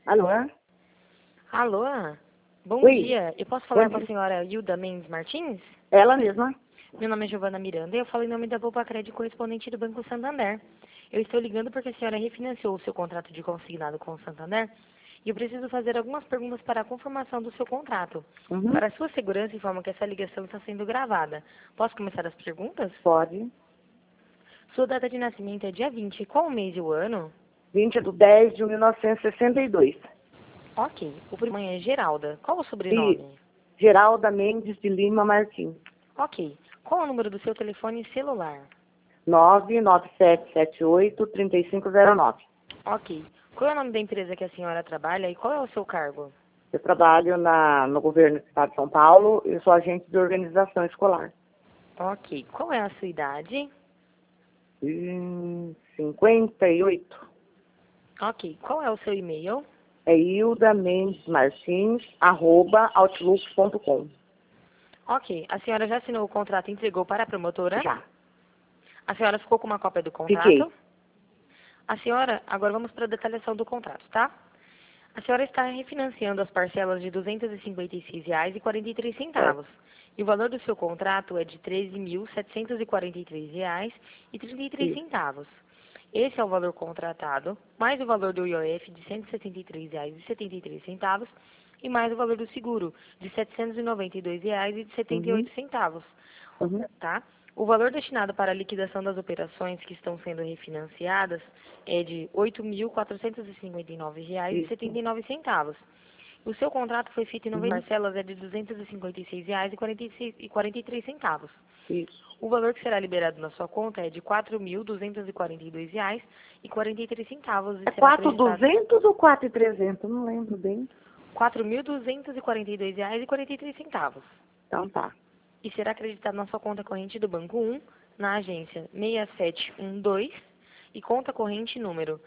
Alô? Alô? Bom Oi. dia. Eu posso falar Bom com a dia. senhora Hilda Mendes Martins? Ela mesma. Meu nome é Giovana Miranda e eu falo em nome da Poupa Crédito correspondente do Banco Santander. Eu estou ligando porque a senhora refinanciou o seu contrato de consignado com o Santander e eu preciso fazer algumas perguntas para a confirmação do seu contrato. Uhum. Para a sua segurança, informo que essa ligação está sendo gravada. Posso começar as perguntas? Pode. Sua data de nascimento é dia 20. Qual o mês e o ano? 20/10/1962. Ok. O primeiro é Geralda. Qual o E sobrenome? Geralda Mendes de Lima Martins. Ok. Qual o número do seu telefone celular? 99778-3509. Ok. Qual é o nome da empresa que a senhora trabalha e qual é o seu cargo? Eu trabalho no governo do estado de São Paulo e sou agente de organização escolar. Ok. Qual é a sua idade? 58. Ok. Qual é o seu e-mail? É hildamendesmartins@outlook.com. Ok. A senhora já assinou o contrato e entregou para a promotora? Já. A senhora ficou com uma cópia do Fiquei. contrato? A senhora, agora vamos para a detalhação do contrato, tá? A senhora está refinanciando as parcelas de R$ 256,43. E o valor do seu contrato é de R$ 13.743,33. Isso. Esse é o valor contratado, mais o valor do IOF de R$ 163,73 e mais o valor do seguro de R$ Uhum. 792,78. Uhum. Tá? O valor destinado para a liquidação das operações que estão sendo refinanciadas é de R$ 8.459,79. Isso. O seu contrato foi feito em 90 Uhum. parcelas é de R$ 256,43. Isso. O valor que será liberado na sua conta é de R$ 4.242,43 É e será acreditado 4.200 ou 4.300? Não lembro bem. R$ 4.242,43 Então tá. e será acreditado na sua conta corrente do Banco 1, na agência 6712 e conta corrente número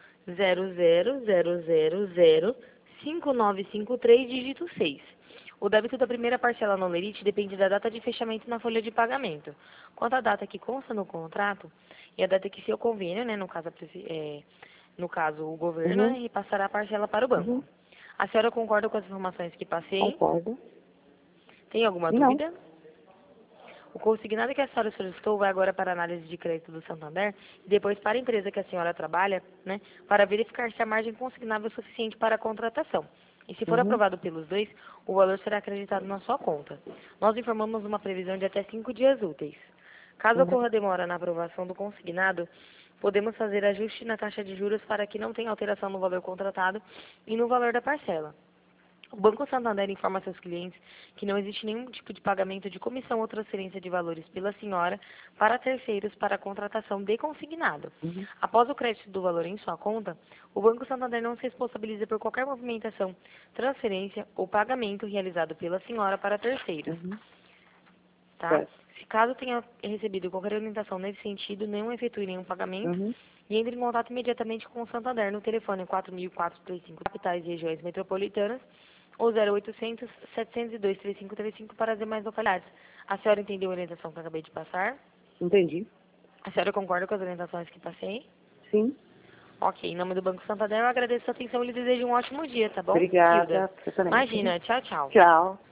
00005953, dígito 6. O débito da primeira parcela no Lerite depende da data de fechamento na folha de pagamento. Quanto à data que consta no contrato e a data que seu convênio, né, no caso o governo, Uhum. repassará a parcela para o banco. Uhum. A senhora concorda com as informações que passei? Concordo. Tem alguma Não. dúvida? O consignado que a senhora solicitou vai agora para a análise de crédito do Santander e depois para a empresa que a senhora trabalha, né, para verificar se a margem consignável é suficiente para a contratação. E se for Uhum. aprovado pelos dois, o valor será acreditado na sua conta. Nós informamos uma previsão de até 5 dias úteis. Caso Uhum. ocorra demora na aprovação do consignado, podemos fazer ajuste na taxa de juros para que não tenha alteração no valor contratado e no valor da parcela. O Banco Santander informa a seus clientes que não existe nenhum tipo de pagamento de comissão ou transferência de valores pela senhora para terceiros para a contratação de consignado. Uhum. Após o crédito do valor em sua conta, o Banco Santander não se responsabiliza por qualquer movimentação, transferência ou pagamento realizado pela senhora para terceiros, Uhum. tá? Certo. Se caso tenha recebido qualquer orientação nesse sentido, não efetue nenhum pagamento Uhum. e entre em contato imediatamente com o Santander no telefone 4.435 capitais e regiões metropolitanas ou 0800 702 3535 para as demais localidades. A senhora entendeu a orientação que eu acabei de passar? Entendi. A senhora concorda com as orientações que passei? Sim. Ok, em nome do Banco Santander eu agradeço a sua atenção e lhe desejo um ótimo dia, tá bom, Hilda? Obrigada. Você também. Uhum. Imagina, tchau, tchau. Tchau.